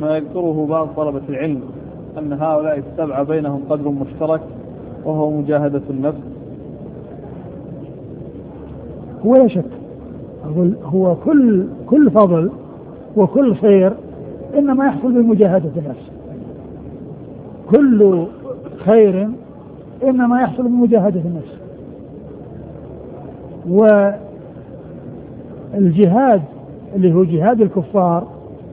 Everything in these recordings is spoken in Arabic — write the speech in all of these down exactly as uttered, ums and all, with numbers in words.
ما يذكره بعض طلبة العلم أن هؤلاء السبعة بينهم قدر مشترك وهو مجاهدة النفس؟ هو لا شك، هو كل كل فضل وكل خير إنما يحصل بمجاهدة النفس، كل خير إنما يحصل بمجاهدة النفس. والجهاد اللي هو جهاد الكفار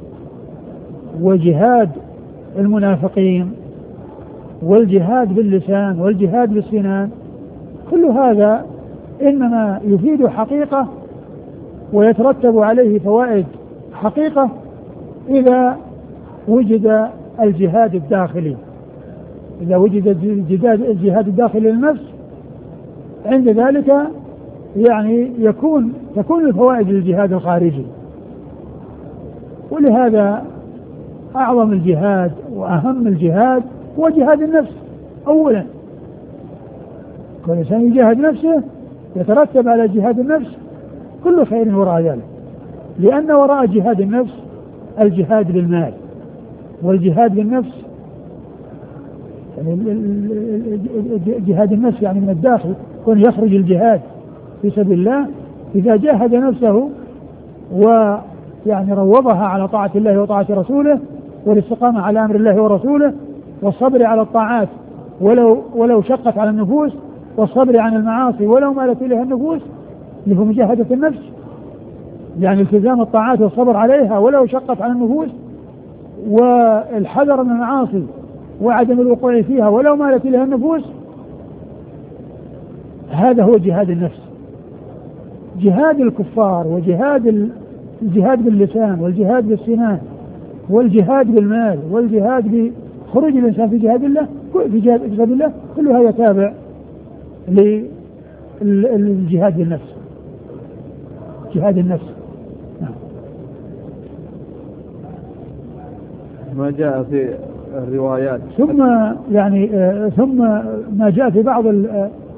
وجهاد المنافقين والجهاد باللسان والجهاد بالسنان، كل هذا إنما يفيد حقيقة ويترتب عليه فوائد حقيقة إذا وجد الجهاد الداخلي، إذا وجد الجهاد الداخلي للنفس، عند ذلك يعني يكون تكون الفوائد للجهاد الخارجي. ولهذا أعظم الجهاد وأهم الجهاد هو جهاد النفس أولا. كل إنسان يجاهد نفسه يترتب على جهاد النفس كل خير وراء ذلك، لأن وراء جهاد النفس الجهاد بالمال، والجهاد بالنفس يعني جهاد النفس يعني من الداخل، كون يخرج الجهاد في سبيل الله إذا جاهد نفسه ويعني روضها على طاعة الله وطاعة رسوله والاستقامة على أمر الله ورسوله والصبر على الطاعات ولو ولو شقت على النفوس، والصبر عن المعاصي ولو مالت إليها النفوس، اللي هو مجاهدة النفس، يعني التزام الطاعات والصبر عليها ولو شقت على النفوس، والحذر من المعاصي وعدم الوقوع فيها ولو مالت إليها النفوس. هذا هو جهاد النفس. جهاد الكفار وجهاد الجهاد باللسان والجهاد بالسنان والجهاد بالمال والجهاد بخروج الإنسان في جهاد الله في جهاد في سبيل الله، كل هذا تابع للجهاد بالنفس، جهاد النفس. ما جاء في الروايات ثم يعني آه ثم ما جاء في بعض